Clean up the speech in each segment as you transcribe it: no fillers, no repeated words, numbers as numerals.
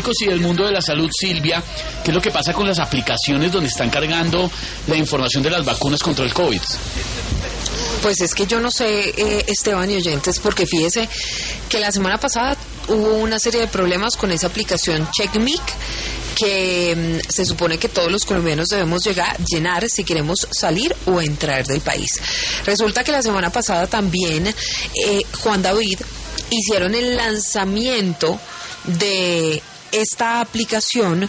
médicos y del mundo de la salud, Silvia, ¿qué es lo que pasa con las aplicaciones donde están cargando la información de las vacunas contra el COVID? Pues es que yo no sé, Esteban y oyentes, porque fíjese que la semana pasada hubo una serie de problemas con esa aplicación CheckMic, que se supone que todos los colombianos debemos llenar si queremos salir o entrar del país. Resulta que la semana pasada también Juan David hicieron el lanzamiento de esta aplicación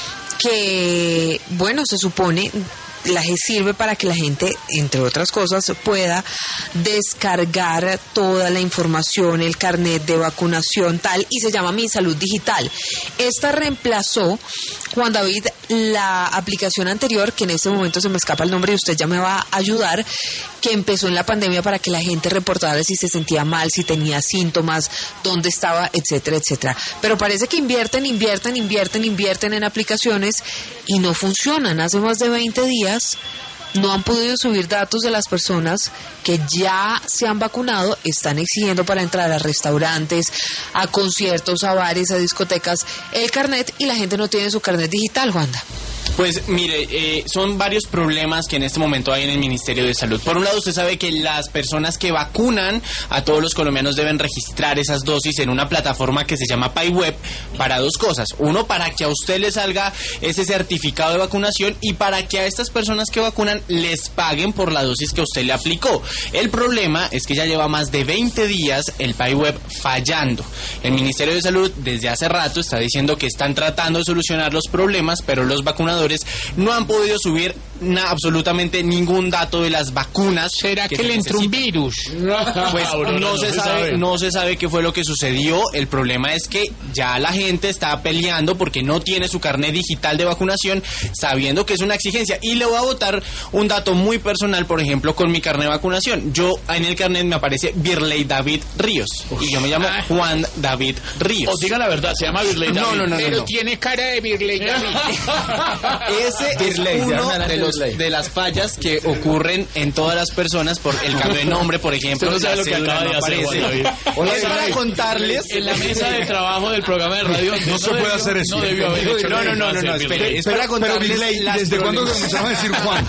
que, bueno, se supone sirve para que la gente, entre otras cosas, pueda descargar toda la información, el carnet de vacunación, tal, y se llama Mi Salud Digital. Esta reemplazó, Juan David, la aplicación anterior, que en este momento se me escapa el nombre y usted ya me va a ayudar, que empezó en la pandemia para que la gente reportara si se sentía mal, si tenía síntomas, dónde estaba, etcétera, etcétera. Pero parece que invierten en aplicaciones y no funcionan. Hace más de 20 días no han podido subir datos de las personas que ya se han vacunado, están exigiendo para entrar a restaurantes, a conciertos, a bares, a discotecas, el carnet, y la gente no tiene su carnet digital, Juanda. Pues mire, son varios problemas que en este momento hay en el Ministerio de Salud. Por un lado, usted sabe que las personas que vacunan a todos los colombianos deben registrar esas dosis en una plataforma que se llama PayWeb para dos cosas. Uno, para que a usted le salga ese certificado de vacunación, y para que a estas personas que vacunan les paguen por la dosis que usted le aplicó. El problema es que ya lleva más de 20 días el PayWeb fallando. El Ministerio de Salud desde hace rato está diciendo que están tratando de solucionar los problemas, pero los vacunadores no han podido subir absolutamente ningún dato de las vacunas. ¿Será que le entró un virus? Pues no se sabe qué fue lo que sucedió. El problema es que ya la gente está peleando porque no tiene su carnet digital de vacunación, sabiendo que es una exigencia. Y le voy a botar un dato muy personal, por ejemplo, con mi carnet de vacunación. Yo, en el carnet me aparece Birley David Ríos, y yo me llamo Juan David Ríos. O diga la verdad, se llama Birley David. No. Pero tiene cara de Birley David. Ese es uno de las fallas que ocurren en todas las personas por el cambio de nombre, por ejemplo. Usted no sabe lo que acaba de hacer, Juan David. Es para contarles. En la mesa de trabajo del programa de radio no se puede hacer eso. No debió haber hecho. No, espere. Es para contarles. Pero ¿desde cuándo comenzamos a decir Juan?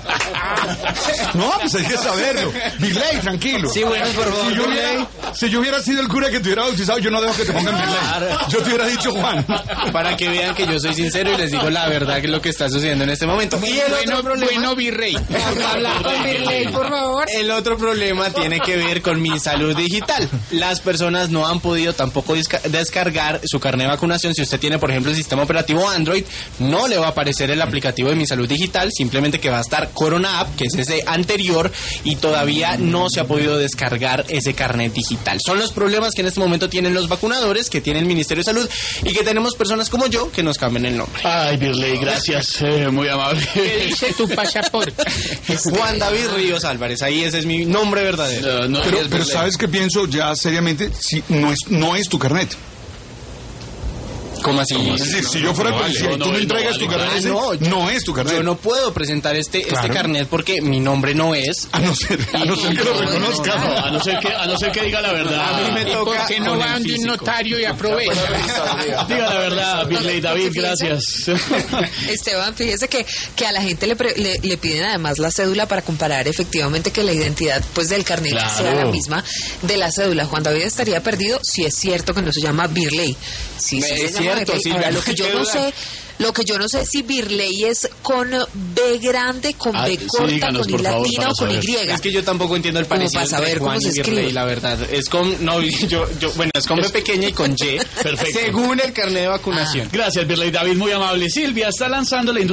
No, pues hay que saberlo. Birley, tranquilo. Sí, bueno, por favor. Si yo hubiera sido el cura que te hubiera bautizado, yo no dejo que te pongan Birley. Yo te hubiera dicho Juan. Para que vean que yo soy sincero y les digo la verdad, que es lo que está sucediendo en este momento. Y el otro problema, bueno, Virrey. Habla con Virrey, por favor. El otro problema tiene que ver con Mi Salud Digital. Las personas no han podido tampoco descargar su carnet de vacunación. Si usted tiene, por ejemplo, el sistema operativo Android, no le va a aparecer el aplicativo de Mi Salud Digital, simplemente que va a estar Corona App, que es ese anterior, y todavía no se ha podido descargar ese carnet digital. Son los problemas que en este momento tienen los vacunadores, que tiene el Ministerio de Salud, y que tenemos personas como yo que nos cambian el nombre. Ay, Birley, gracias, muy amable. ¿Qué dice tu pasaporte? Juan David Ríos Álvarez, ahí ese es mi nombre verdadero. Pero ¿sabes qué pienso ya seriamente? Si no es tu carnet. ¿Cómo así? Es decir, si yo fuera policía y tú me entregas tu carnet, no es tu carnet. Yo no puedo presentar este carnet porque mi nombre no es. A no ser que lo reconozca. No, a no ser que diga la verdad. A mí me toca. ¿Por qué no va a un notario y aprovecha? Diga la verdad, Birley David, gracias. Esteban, fíjese que a la gente le piden además la cédula para comparar efectivamente que la identidad pues del carnet sea la misma de la cédula. Juan David estaría perdido si es cierto que no se llama Birley. Sí, es cierto, sí. Ahora, lo que yo no sé si Birley es con B grande, con B corta, díganos, con I latina o con Y. Es que yo tampoco entiendo el parecido entre Juan y Birley, la verdad. Es con, es con B pequeña y con Y. Perfecto. Según el carnet de vacunación. Gracias, Birley David, muy amable. Silvia está lanzando la